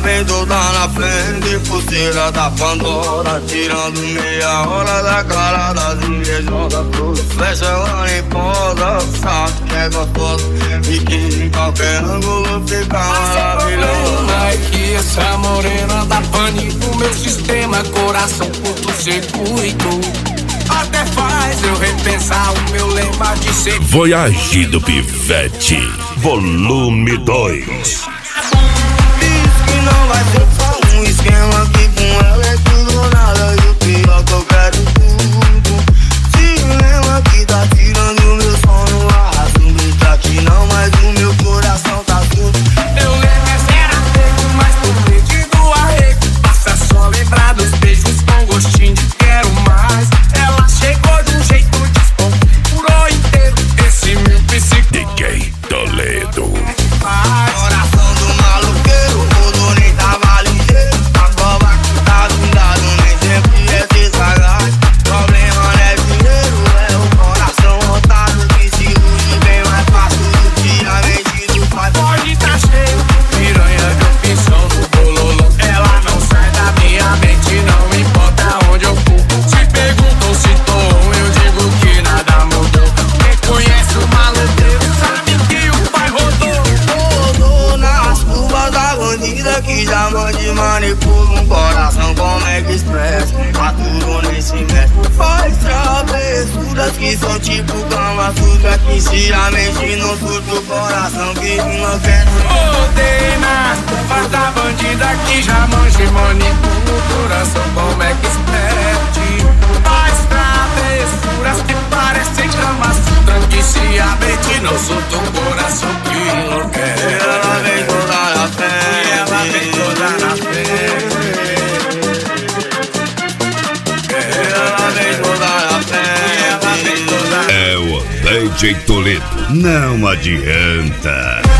vem toda na frente, pulseira da Pandora, tirando meia hora da cara das invejosas. Flecha ela nem posa, sabe que é gostosa e que em qualquer ângulo fica maravilhosa. É que essa morena dá pane no meu sistema, coração curto-circuito. Até faz eu repensar o meu lema de ser Voyage do Pivete, volume 2. Diz que não vai ser só um esquema, que com ela é tudo ou nada. E o pior que eu quero tudo. Se lembra que tá tirando meu sono, arrasa um grito aqui não, mas o meu coração tá tudo. meu lema era pego, mas tô perdido arrego. Basta só lembrar dos beijos com gostinho de quero mais. Ela chegou de um jeito desconfigurou inteiro esse meu psicólogo. DJ Toledo. Coração do maluqueiro, o dono nem tava ligeiro. A cova que tá do lado nem sempre é desagradar. Problema não é dinheiro, é o coração rotado que se ilude bem mais fácil do que a mente do pai. Pode tá cheio, piranha de opção no bololô. Ela não sai da minha mente, não importa onde eu for. Se perguntam se tô ruim, eu digo que nada mudou. Quem conhece o maloqueiro sabe que o pai rodou. Rodou nas curvas da bandida que já mande manipula um coração como é que expressa. Faturou nem se mexe. Faz travessuras que são tipo cama suja, que se a mente não surge o coração que não quer. Rodei nas curvas da bandida que já manje manipula o coração como é que experte. Faz travessuras que parecem cama sutra, que se a mente não solta o coração que não quer. Ela vem toda na frente, Ela vem toda na frente. ela vem toda na frente. Ela vem toda na frente. É o DJ Toledo, não adianta.